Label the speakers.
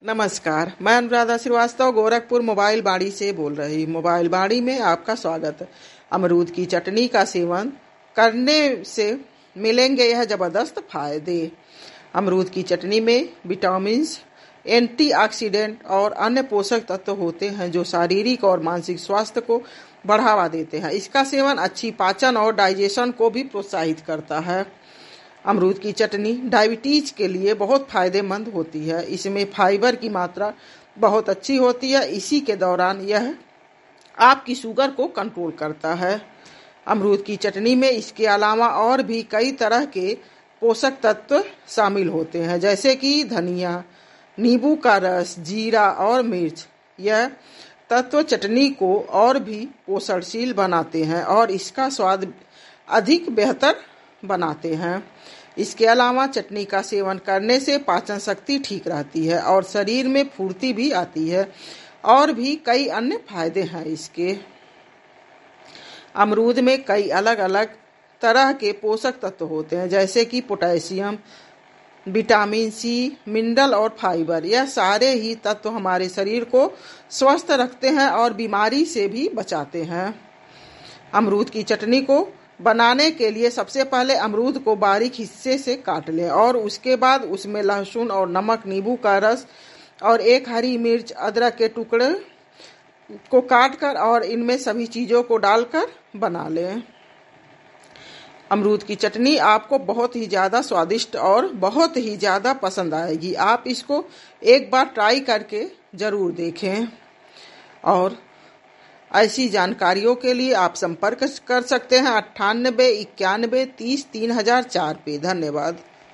Speaker 1: नमस्कार, मैं अनुराधा श्रीवास्तव गोरखपुर मोबाइल बाड़ी से बोल रही। मोबाइल बाड़ी में आपका स्वागत है। अमरूद की चटनी का सेवन करने से मिलेंगे यह जबरदस्त फायदे। अमरूद की चटनी में विटामिन्स, एंटीऑक्सीडेंट और अन्य पोषक तत्व होते हैं जो शारीरिक और मानसिक स्वास्थ्य को बढ़ावा देते हैं। इसका सेवन अच्छी पाचन और डाइजेशन को भी प्रोत्साहित करता है। अमरूद की चटनी डायबिटीज के लिए बहुत फायदेमंद होती है। इसमें फाइबर की मात्रा बहुत अच्छी होती है। इसी के दौरान यह आपकी शुगर को कंट्रोल करता है। अमरूद की चटनी में इसके अलावा और भी कई तरह के पोषक तत्व शामिल होते हैं, जैसे कि धनिया, नींबू का रस, जीरा और मिर्च। यह तत्व चटनी को और भी पोषणशील बनाते हैं और इसका स्वाद अधिक बेहतर बनाते हैं। इसके अलावा चटनी का सेवन करने से पाचन शक्ति ठीक रहती है और शरीर में फुर्ती भी आती है। और भी कई अन्य फायदे हैं इसके। अमरूद में कई अलग अलग तरह के पोषक तत्व होते हैं, जैसे कि पोटेशियम, विटामिन सी, मिनरल और फाइबर। यह सारे ही तत्व हमारे शरीर को स्वस्थ रखते हैं और बीमारी से भी बचाते हैं। अमरूद की चटनी को बनाने के लिए सबसे पहले अमरूद को बारीक हिस्से से काट लें और उसके बाद उसमें लहसुन और नमक, नींबू का रस और एक हरी मिर्च, अदरक के टुकड़े को काटकर और इनमें सभी चीज़ों को डालकर बना लें। अमरूद की चटनी आपको बहुत ही ज़्यादा स्वादिष्ट और बहुत ही ज़्यादा पसंद आएगी। आप इसको एक बार ट्राई करके ज़रूर देखें। और ऐसी जानकारियों के लिए आप संपर्क कर सकते हैं 98 91 30 3004 पे। धन्यवाद।